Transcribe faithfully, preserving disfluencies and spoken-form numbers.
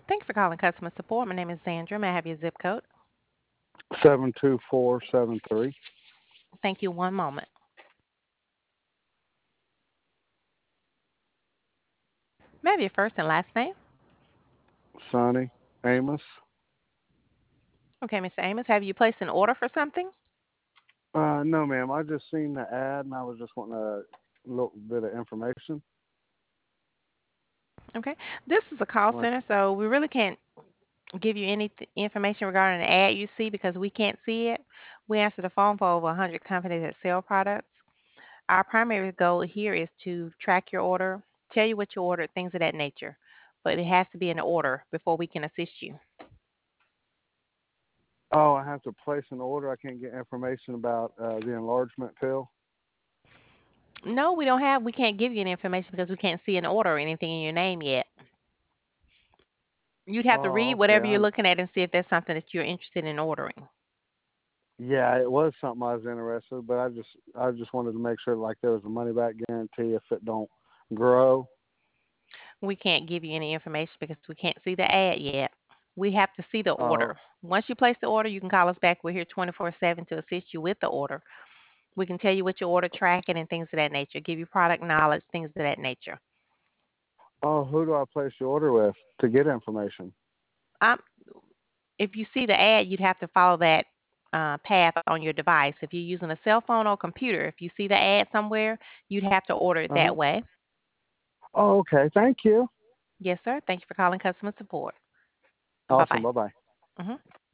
Thank you for calling customer support. My name is Sandra. May I have your zip code? seven two four seven three. Thank you. One moment. May I have your first and last name? Sonny Amos. Okay, mister Amos, have you placed an order for something? Uh, no, ma'am. I just seen the ad and I was just wanting a little bit of information. Okay. This is a call Like, center, so we really can't give you any th- information regarding the ad you see because we can't see it. We answer the phone for over one hundred companies that sell products. Our primary goal here is to track your order, tell you what you ordered, things of that nature. But it has to be in order before we can assist you. oh, I have to place an order. I can't get information about uh, the enlargement pill. No, we don't have, we can't give you any information because we can't see an order or anything in your name yet. You'd have to read Oh, okay. whatever you're I, looking at and see if there's something that you're interested in ordering. yeah, it was something I was interested, but I just I just wanted to make sure like there was a money back guarantee if it don't grow. We can't give you any information because we can't see the ad yet. We have to see the Oh, order. Once you place the order, you can call us back. We're here twenty-four seven to assist you with the order. We can tell you what your order tracking and things of that nature, give you product knowledge, things of that nature. oh, who do I place the order with to get information? Um, if you see the ad, you'd have to follow that uh, path on your device. If you're using a cell phone or computer, if you see the ad somewhere, you'd have to order it Uh huh. that way. Oh, okay. Thank you. Yes, sir. Thank you for calling customer support. Bye Awesome. bye. Bye bye. hmm